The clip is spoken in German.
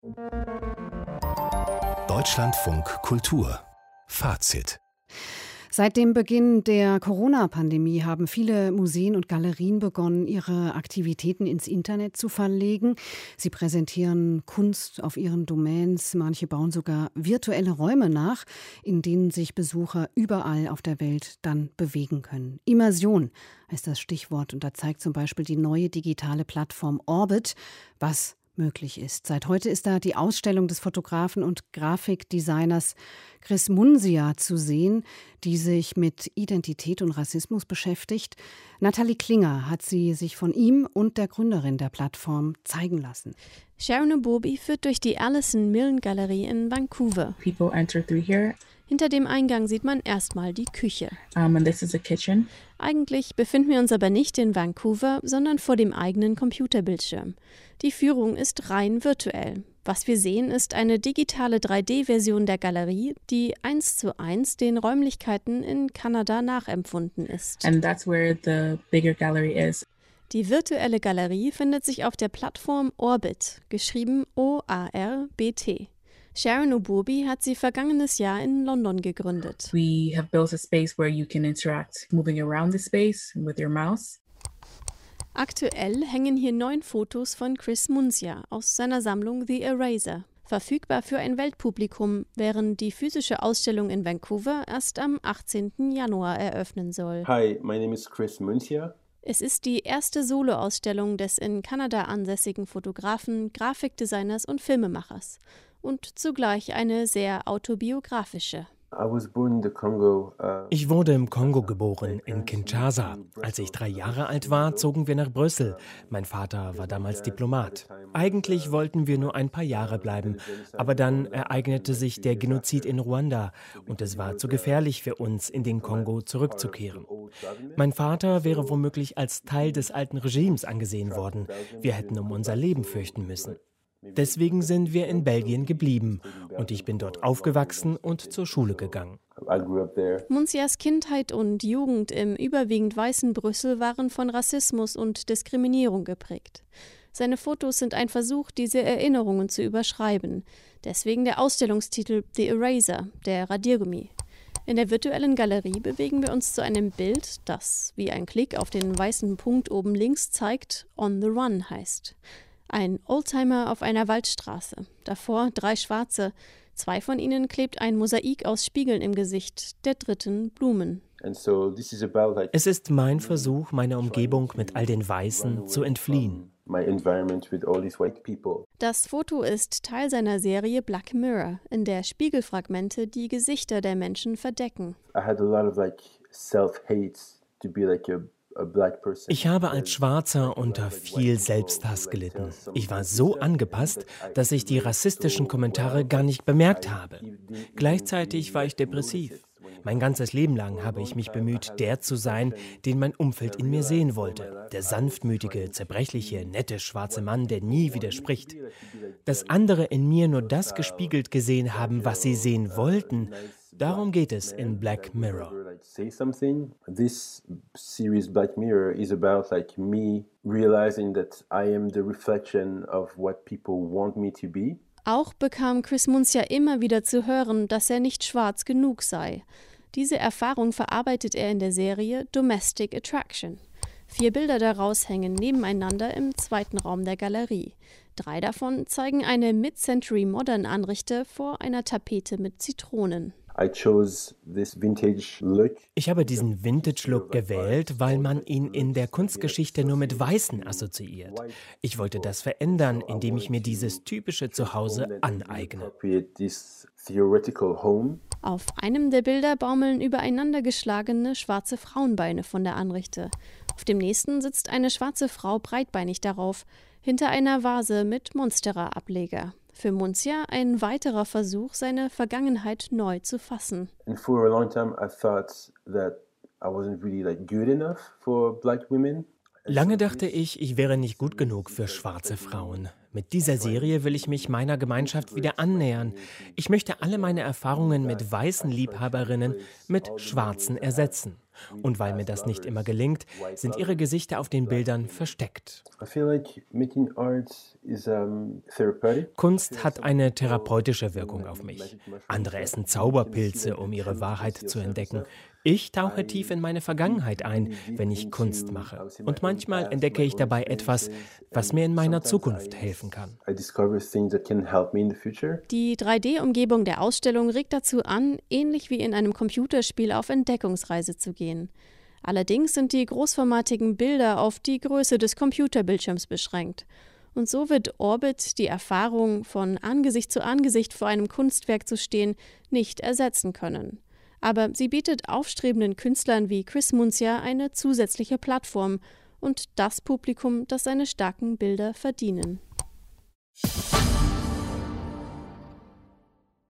Deutschlandfunk Kultur Fazit. Seit dem Beginn der Corona-Pandemie haben viele Museen und Galerien begonnen, ihre Aktivitäten ins Internet zu verlegen. Sie präsentieren Kunst auf ihren Domains. Manche bauen sogar virtuelle Räume nach, in denen sich Besucher überall auf der Welt dann bewegen können. Immersion ist das Stichwort und da zeigt zum Beispiel die neue digitale Plattform Orbit, was möglich ist. Seit heute ist da die Ausstellung des Fotografen und Grafikdesigners Chris Munsia zu sehen, die sich mit Identität und Rassismus beschäftigt. Nathalie Klinger hat sie sich von ihm und der Gründerin der Plattform zeigen lassen. Sharon Obobi führt durch die Alison Milne Galerie in Vancouver. People enter through here. Hinter dem Eingang sieht man erstmal die Küche. And this is a kitchen. Eigentlich befinden wir uns aber nicht in Vancouver, sondern vor dem eigenen Computerbildschirm. Die Führung ist rein virtuell. Was wir sehen, ist eine digitale 3D-Version der Galerie, die 1:1 den Räumlichkeiten in Kanada nachempfunden ist. And that's where the bigger gallery is. Die virtuelle Galerie findet sich auf der Plattform Orbit, geschrieben O-A-R-B-T. Sharon Obobi hat sie vergangenes Jahr in London gegründet. We have built a space where you can interact moving around the space with your mouse. Aktuell hängen hier 9 Fotos von Chris Munsia aus seiner Sammlung The Eraser. Verfügbar für ein Weltpublikum, während die physische Ausstellung in Vancouver erst am 18. Januar eröffnen soll. Hi, my name is Chris Munsia. Es ist die erste Soloausstellung des in Kanada ansässigen Fotografen, Grafikdesigners und Filmemachers. Und zugleich eine sehr autobiografische. Ich wurde im Kongo geboren, in Kinshasa. Als ich 3 Jahre alt war, zogen wir nach Brüssel. Mein Vater war damals Diplomat. Eigentlich wollten wir nur ein paar Jahre bleiben, aber dann ereignete sich der Genozid in Ruanda und es war zu gefährlich für uns, in den Kongo zurückzukehren. Mein Vater wäre womöglich als Teil des alten Regimes angesehen worden. Wir hätten um unser Leben fürchten müssen. Deswegen sind wir in Belgien geblieben und ich bin dort aufgewachsen und zur Schule gegangen. Munsias Kindheit und Jugend im überwiegend weißen Brüssel waren von Rassismus und Diskriminierung geprägt. Seine Fotos sind ein Versuch, diese Erinnerungen zu überschreiben. Deswegen der Ausstellungstitel The Eraser, der Radiergummi. In der virtuellen Galerie bewegen wir uns zu einem Bild, das, wie ein Klick auf den weißen Punkt oben links zeigt, On the Run heißt. Ein Oldtimer auf einer Waldstraße. Davor 3 Schwarze. 2 von ihnen klebt ein Mosaik aus Spiegeln im Gesicht, der dritten Blumen. Es ist mein Versuch, meiner Umgebung mit all den Weißen zu entfliehen. Das Foto ist Teil seiner Serie Black Mirror, in der Spiegelfragmente die Gesichter der Menschen verdecken. Ich habe als Schwarzer unter viel Selbsthass gelitten. Ich war so angepasst, dass ich die rassistischen Kommentare gar nicht bemerkt habe. Gleichzeitig war ich depressiv. Mein ganzes Leben lang habe ich mich bemüht, der zu sein, den mein Umfeld in mir sehen wollte. Der sanftmütige, zerbrechliche, nette schwarze Mann, der nie widerspricht. Dass andere in mir nur das gespiegelt gesehen haben, was sie sehen wollten, darum geht es in Black Mirror. This series Black Mirror is about me realizing that I am the reflection of what people want me to be. Auch bekam Chris Munsia immer wieder zu hören, dass er nicht schwarz genug sei. Diese Erfahrung verarbeitet er in der Serie Domestic Attraction. 4 Bilder daraus hängen nebeneinander im zweiten Raum der Galerie. 3 davon zeigen eine Mid-Century-Modern-Anrichte vor einer Tapete mit Zitronen. Ich habe diesen Vintage-Look gewählt, weil man ihn in der Kunstgeschichte nur mit Weißen assoziiert. Ich wollte das verändern, indem ich mir dieses typische Zuhause aneigne. Auf einem der Bilder baumeln übereinander geschlagene schwarze Frauenbeine von der Anrichte. Auf dem nächsten sitzt eine schwarze Frau breitbeinig darauf, hinter einer Vase mit Monstera-Ableger. Für Munsia ein weiterer Versuch, seine Vergangenheit neu zu fassen. And for a long time I thought that I wasn't really good enough for black women. Lange dachte ich wäre nicht gut genug für schwarze Frauen. Mit dieser Serie will ich mich meiner Gemeinschaft wieder annähern. Ich möchte alle meine Erfahrungen mit weißen Liebhaberinnen mit schwarzen ersetzen. Und weil mir das nicht immer gelingt, sind ihre Gesichter auf den Bildern versteckt. Kunst hat eine therapeutische Wirkung auf mich. Andere essen Zauberpilze, um ihre Wahrheit zu entdecken. Ich tauche tief in meine Vergangenheit ein, wenn ich Kunst mache. Und manchmal entdecke ich dabei etwas, was mir in meiner Zukunft helfen kann. Die 3D-Umgebung der Ausstellung regt dazu an, ähnlich wie in einem Computerspiel auf Entdeckungsreise zu gehen. Allerdings sind die großformatigen Bilder auf die Größe des Computerbildschirms beschränkt. Und so wird Orbit die Erfahrung, von Angesicht zu Angesicht vor einem Kunstwerk zu stehen, nicht ersetzen können. Aber sie bietet aufstrebenden Künstlern wie Chris Muncia eine zusätzliche Plattform und das Publikum, das seine starken Bilder verdienen.